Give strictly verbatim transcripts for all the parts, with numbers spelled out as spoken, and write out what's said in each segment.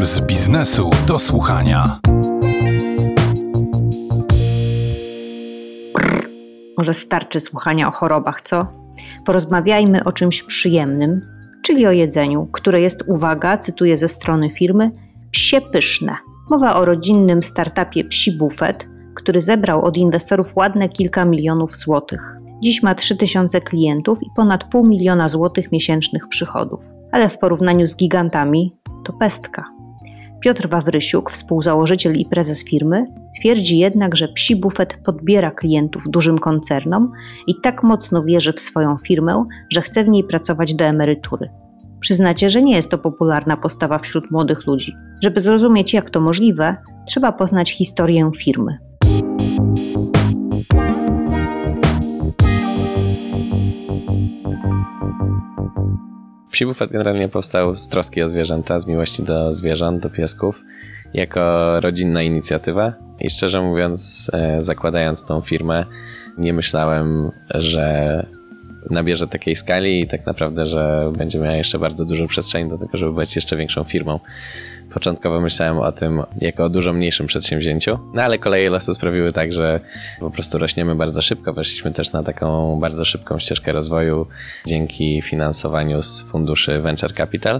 Z biznesu do słuchania. Może starczy słuchania o chorobach, co? Porozmawiajmy o czymś przyjemnym, czyli o jedzeniu, które jest, uwaga, cytuję ze strony firmy, psie pyszne. Mowa o rodzinnym startupie Psi Bufet, który zebrał od inwestorów ładne kilka milionów złotych. Dziś ma trzy tysiące klientów i ponad pół miliona złotych miesięcznych przychodów. Ale w porównaniu z gigantami to pestka. Piotr Wawrysiuk, współzałożyciel i prezes firmy, twierdzi jednak, że Psi Bufet podbiera klientów dużym koncernom i tak mocno wierzy w swoją firmę, że chce w niej pracować do emerytury. Przyznacie, że nie jest to popularna postawa wśród młodych ludzi. Żeby zrozumieć, jak to możliwe, trzeba poznać historię firmy. Psi Bufet generalnie powstał z troski o zwierzęta, z miłości do zwierząt, do piesków, jako rodzinna inicjatywa i szczerze mówiąc, zakładając tą firmę, nie myślałem, że nabierze takiej skali i tak naprawdę, że będzie miała jeszcze bardzo dużo przestrzeni do tego, żeby być jeszcze większą firmą. Początkowo myślałem o tym jako o dużo mniejszym przedsięwzięciu, no ale koleje losu sprawiły tak, że po prostu rośniemy bardzo szybko. Weszliśmy też na taką bardzo szybką ścieżkę rozwoju dzięki finansowaniu z funduszy Venture Capital.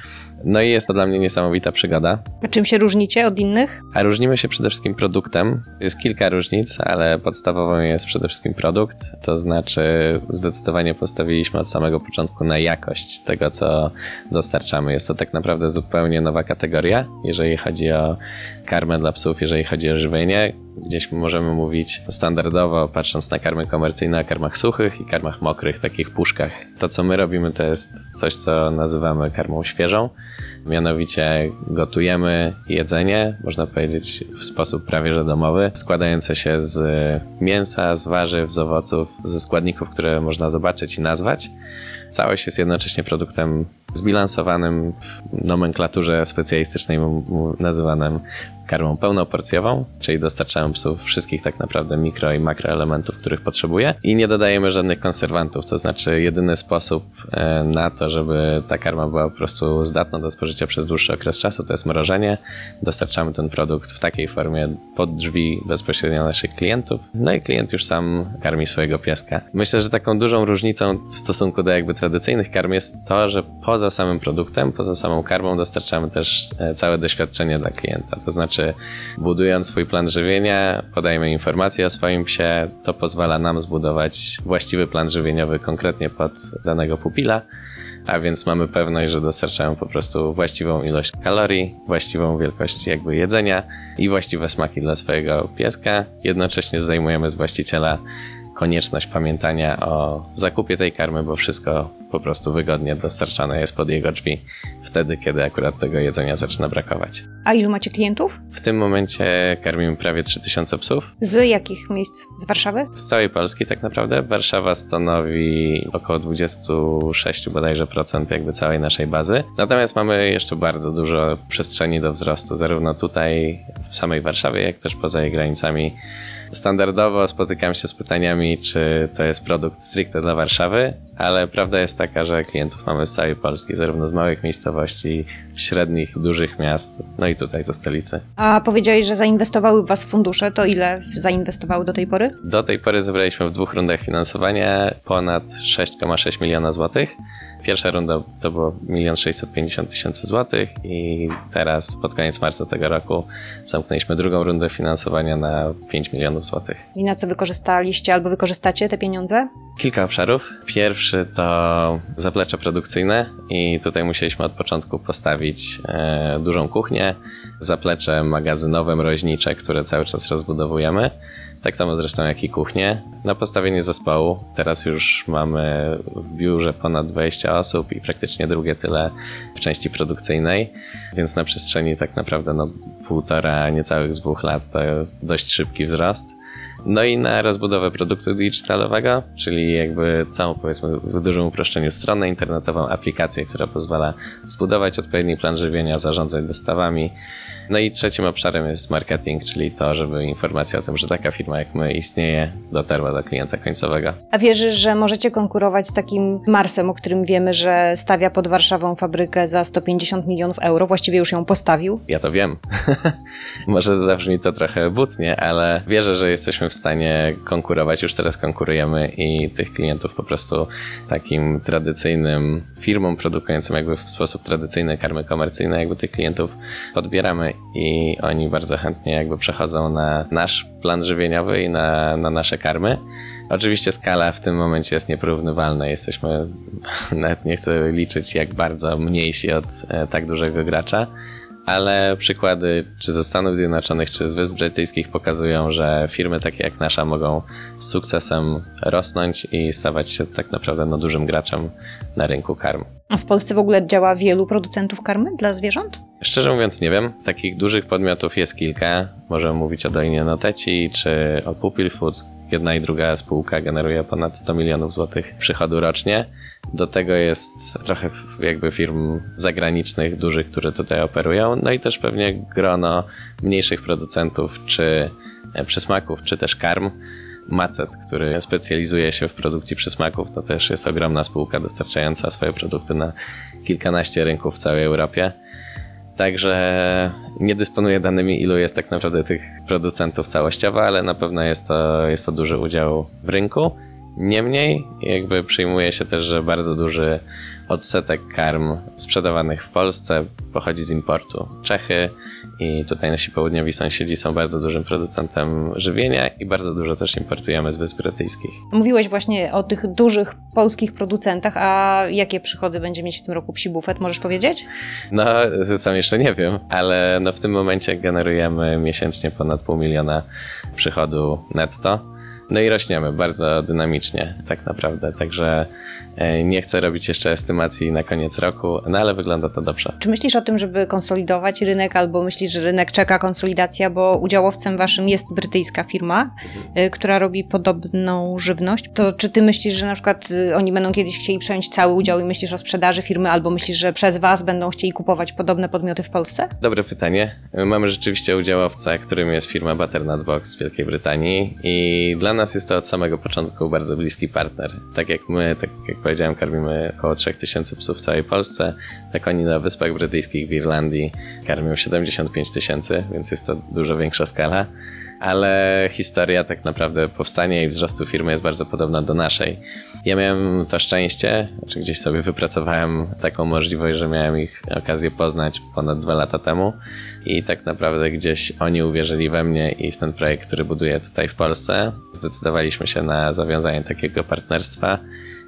No i jest to dla mnie niesamowita przygoda. A czym się różnicie od innych? A różnimy się przede wszystkim produktem. Jest kilka różnic, ale podstawową jest przede wszystkim produkt. To znaczy zdecydowanie postawiliśmy od samego początku na jakość tego, co dostarczamy. Jest to tak naprawdę zupełnie nowa kategoria, jeżeli chodzi o karmę dla psów, jeżeli chodzi o żywienie. Gdzieś możemy mówić standardowo, patrząc na karmy komercyjne, o karmach suchych i karmach mokrych, takich puszkach. To, co my robimy, to jest coś, co nazywamy karmą świeżą. Mianowicie gotujemy jedzenie, można powiedzieć w sposób prawie że domowy, składające się z mięsa, z warzyw, z owoców, ze składników, które można zobaczyć i nazwać. Całość jest jednocześnie produktem zbilansowanym, w nomenklaturze specjalistycznej nazywanym karmą pełnoporcjową, czyli dostarczamy psów wszystkich tak naprawdę mikro i makroelementów, których potrzebuje i nie dodajemy żadnych konserwantów, to znaczy jedyny sposób na to, żeby ta karma była po prostu zdatna do spożycia przez dłuższy okres czasu, to jest mrożenie. Dostarczamy ten produkt w takiej formie pod drzwi bezpośrednio naszych klientów, no i klient już sam karmi swojego pieska. Myślę, że taką dużą różnicą w stosunku do jakby tradycyjnych karm jest to, że poza samym produktem, poza samą karmą dostarczamy też całe doświadczenie dla klienta, to znaczy budując swój plan żywienia, podajemy informacje o swoim psie, to pozwala nam zbudować właściwy plan żywieniowy konkretnie pod danego pupila, a więc mamy pewność, że dostarczamy po prostu właściwą ilość kalorii, właściwą wielkość jakby jedzenia i właściwe smaki dla swojego pieska. Jednocześnie zdejmujemy z właściciela konieczność pamiętania o zakupie tej karmy, bo wszystko po prostu wygodnie dostarczane jest pod jego drzwi wtedy, kiedy akurat tego jedzenia zaczyna brakować. A ilu macie klientów? W tym momencie karmimy prawie trzy tysiące psów. Z jakich miejsc? Z Warszawy? Z całej Polski tak naprawdę. Warszawa stanowi około dwadzieścia sześć bodajże procent jakby całej naszej bazy. Natomiast mamy jeszcze bardzo dużo przestrzeni do wzrostu, zarówno tutaj w samej Warszawie, jak też poza jej granicami. Standardowo spotykam się z pytaniami, czy to jest produkt stricte dla Warszawy, ale prawda jest taka, że klientów mamy z całej Polski, zarówno z małych miejscowości, średnich, dużych miast, no i tutaj ze stolicy. A powiedziałeś, że zainwestowały w was fundusze, to ile zainwestowały do tej pory? Do tej pory zebraliśmy w dwóch rundach finansowania ponad sześć przecinek sześć miliona złotych. Pierwsza runda to było milion sześćset pięćdziesiąt tysięcy złotych i teraz pod koniec marca tego roku zamknęliśmy drugą rundę finansowania na pięć milionów złotych. I na co wykorzystaliście albo wykorzystacie te pieniądze? Kilka obszarów. Pierwszy to zaplecze produkcyjne i tutaj musieliśmy od początku postawić e, dużą kuchnię, zaplecze magazynowe, mroźnicze, które cały czas rozbudowujemy. Tak samo zresztą jak i kuchnię. Na postawienie zespołu teraz już mamy w biurze ponad dwadzieścia osób i praktycznie drugie tyle w części produkcyjnej, więc na przestrzeni tak naprawdę no, półtora, niecałych dwóch lat to dość szybki wzrost. No i na rozbudowę produktu digitalowego, czyli jakby całą, powiedzmy w dużym uproszczeniu, stronę internetową, aplikację, która pozwala zbudować odpowiedni plan żywienia, zarządzać dostawami, No i trzecim obszarem jest marketing, czyli to, żeby informacja o tym, że taka firma jak my istnieje, dotarła do klienta końcowego. A wierzysz, że możecie konkurować z takim Marsem, o którym wiemy, że stawia pod Warszawą fabrykę za sto pięćdziesiąt milionów euro, właściwie już ją postawił? Ja to wiem. Może zabrzmi to trochę butnie, ale wierzę, że jesteśmy w stanie konkurować. Już teraz konkurujemy i tych klientów po prostu takim tradycyjnym firmom produkującym jakby w sposób tradycyjny karmy komercyjne, jakby tych klientów podbieramy i oni bardzo chętnie jakby przechodzą na nasz plan żywieniowy i na, na nasze karmy. Oczywiście skala w tym momencie jest nieporównywalna. Jesteśmy, nawet nie chcę liczyć jak bardzo mniejsi od e, tak dużego gracza, ale przykłady czy ze Stanów Zjednoczonych, czy z Wysp Brytyjskich pokazują, że firmy takie jak nasza mogą z sukcesem rosnąć i stawać się tak naprawdę no, dużym graczem na rynku karm. A w Polsce w ogóle działa wielu producentów karmy dla zwierząt? Szczerze mówiąc nie wiem. Takich dużych podmiotów jest kilka. Możemy mówić o Dolinie Noteci czy o Pupil Foods. Jedna i druga spółka generuje ponad sto milionów złotych przychodu rocznie. Do tego jest trochę jakby firm zagranicznych, dużych, które tutaj operują. No i też pewnie grono mniejszych producentów, czy przysmaków, czy też karm. Macet, który specjalizuje się w produkcji przysmaków, to też jest ogromna spółka dostarczająca swoje produkty na kilkanaście rynków w całej Europie. Także nie dysponuję danymi, ilu jest tak naprawdę tych producentów całościowo, ale na pewno jest to, jest to duży udział w rynku. Niemniej jakby przyjmuje się też, że bardzo duży odsetek karm sprzedawanych w Polsce pochodzi z importu. Czechy i tutaj nasi południowi sąsiedzi są bardzo dużym producentem żywienia i bardzo dużo też importujemy z Wysp Brytyjskich. Mówiłeś właśnie o tych dużych polskich producentach, a jakie przychody będzie mieć w tym roku Psi Bufet, możesz powiedzieć? No, sam jeszcze nie wiem, ale no w tym momencie generujemy miesięcznie ponad pół miliona przychodu netto. No i rośniemy bardzo dynamicznie tak naprawdę, także nie chcę robić jeszcze estymacji na koniec roku, no ale wygląda to dobrze. Czy myślisz o tym, żeby konsolidować rynek, albo myślisz, że rynek czeka konsolidacja, bo udziałowcem waszym jest brytyjska firma, mhm. która robi podobną żywność. To czy ty myślisz, że na przykład oni będą kiedyś chcieli przejąć cały udział i myślisz o sprzedaży firmy, albo myślisz, że przez was będą chcieli kupować podobne podmioty w Polsce? Dobre pytanie. Mamy rzeczywiście udziałowca, którym jest firma Butternut Box z Wielkiej Brytanii i dla nas jest to od samego początku bardzo bliski partner. Tak jak my, tak jak powiedziałem, karmimy około trzech tysięcy psów w całej Polsce, tak oni na Wyspach Brytyjskich w Irlandii karmią siedemdziesiąt pięć tysięcy, więc jest to dużo większa skala. Ale historia tak naprawdę powstania i wzrostu firmy jest bardzo podobna do naszej. Ja miałem to szczęście, czy gdzieś sobie wypracowałem taką możliwość, że miałem ich okazję poznać ponad dwa lata temu i tak naprawdę gdzieś oni uwierzyli we mnie i w ten projekt, który buduję tutaj w Polsce. Zdecydowaliśmy się na zawiązanie takiego partnerstwa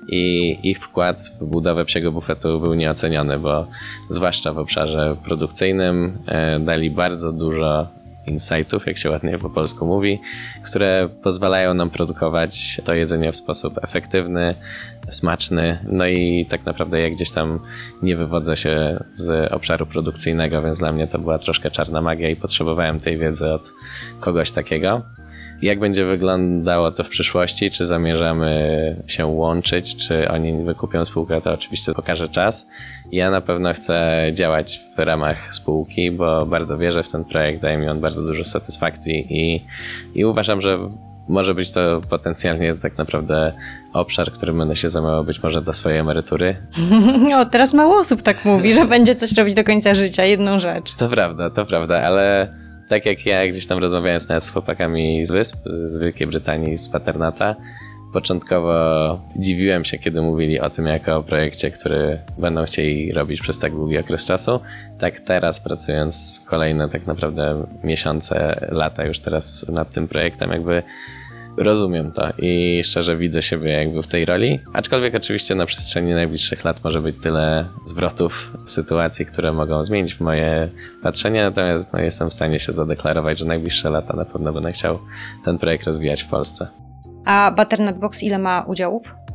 i ich wkład w budowę Psiego Bufetu był nieoceniony, bo zwłaszcza w obszarze produkcyjnym e, dali bardzo dużo insightów, jak się ładnie po polsku mówi, które pozwalają nam produkować to jedzenie w sposób efektywny, smaczny, no i tak naprawdę ja gdzieś tam nie wywodzę się z obszaru produkcyjnego, więc dla mnie to była troszkę czarna magia i potrzebowałem tej wiedzy od kogoś takiego. Jak będzie wyglądało to w przyszłości, czy zamierzamy się łączyć, czy oni wykupią spółkę, to oczywiście pokaże czas. Ja na pewno chcę działać w ramach spółki, bo bardzo wierzę w ten projekt, daje mi on bardzo dużo satysfakcji i, i uważam, że może być to potencjalnie tak naprawdę obszar, którym będę się zajmował być może do swojej emerytury. O, teraz mało osób tak mówi, że będzie coś robić do końca życia, jedną rzecz. To prawda, to prawda, ale tak jak ja gdzieś tam rozmawiając nawet z chłopakami z Wysp, z Wielkiej Brytanii, z Paternata, początkowo dziwiłem się, kiedy mówili o tym jako o projekcie, który będą chcieli robić przez tak długi okres czasu. Tak teraz, pracując kolejne tak naprawdę miesiące, lata już teraz nad tym projektem, jakby rozumiem to i szczerze widzę siebie jakby w tej roli, aczkolwiek oczywiście na przestrzeni najbliższych lat może być tyle zwrotów, sytuacji, które mogą zmienić moje patrzenie, natomiast no, jestem w stanie się zadeklarować, że najbliższe lata na pewno będę chciał ten projekt rozwijać w Polsce. A Butternut Box ile ma udziałów?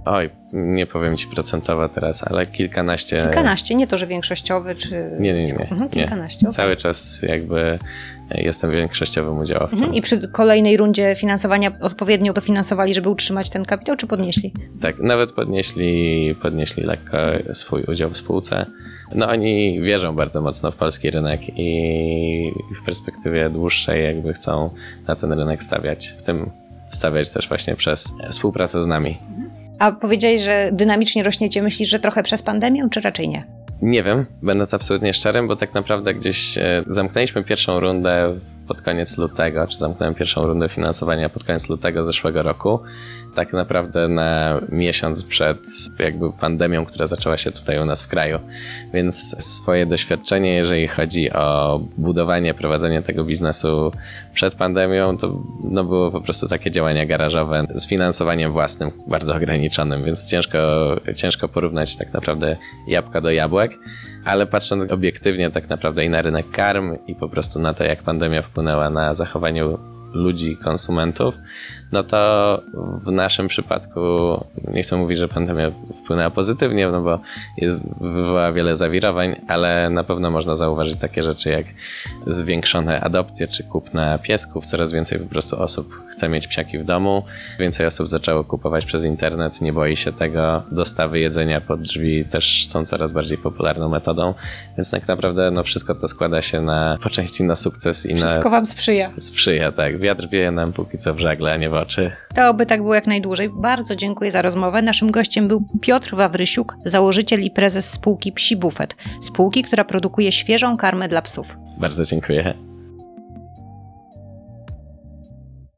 Oj, nie powiem ci procentowo teraz, ale kilkanaście... Kilkanaście, nie to, że większościowy, czy... Nie, nie, nie. Mhm, kilkanaście, nie. Cały czas jakby jestem większościowym udziałowcą. Mhm. I przy kolejnej rundzie finansowania odpowiednio dofinansowali, żeby utrzymać ten kapitał, czy podnieśli? Tak, nawet podnieśli, podnieśli lekko swój udział w spółce. No oni wierzą bardzo mocno w polski rynek i w perspektywie dłuższej jakby chcą na ten rynek stawiać, w tym stawiać też właśnie przez współpracę z nami. A powiedziałeś, że dynamicznie rośniecie. Myślisz, że trochę przez pandemię, czy raczej nie? Nie wiem, będąc absolutnie szczerym, bo tak naprawdę gdzieś zamknęliśmy pierwszą rundę pod koniec lutego, czy zamknąłem pierwszą rundę finansowania pod koniec lutego zeszłego roku. Tak naprawdę na miesiąc przed jakby pandemią, która zaczęła się tutaj u nas w kraju. Więc swoje doświadczenie, jeżeli chodzi o budowanie, prowadzenie tego biznesu przed pandemią, to no było po prostu takie działania garażowe z finansowaniem własnym, bardzo ograniczonym, więc ciężko, ciężko porównać tak naprawdę jabłka do jabłek. Ale patrząc obiektywnie tak naprawdę i na rynek karm i po prostu na to, jak pandemia wpłynęła na zachowanie ludzi, konsumentów, no to w naszym przypadku nie chcę mówić, że pandemia wpłynęła pozytywnie, no bo jest, wywołała wiele zawirowań, ale na pewno można zauważyć takie rzeczy jak zwiększone adopcje czy kupna piesków. Coraz więcej po prostu osób chce mieć psiaki w domu. Więcej osób zaczęło kupować przez internet, nie boi się tego. Dostawy jedzenia pod drzwi też są coraz bardziej popularną metodą, więc tak naprawdę no wszystko to składa się na, po części na sukces i Wszystko na... wam sprzyja. Sprzyja, tak. Wiatr wieje nam póki co w żagle, a nie w oczy. To oby tak było jak najdłużej. Bardzo dziękuję za rozmowę. Naszym gościem był Piotr Wawrysiuk, założyciel i prezes spółki Psi Bufet. Spółki, która produkuje świeżą karmę dla psów. Bardzo dziękuję.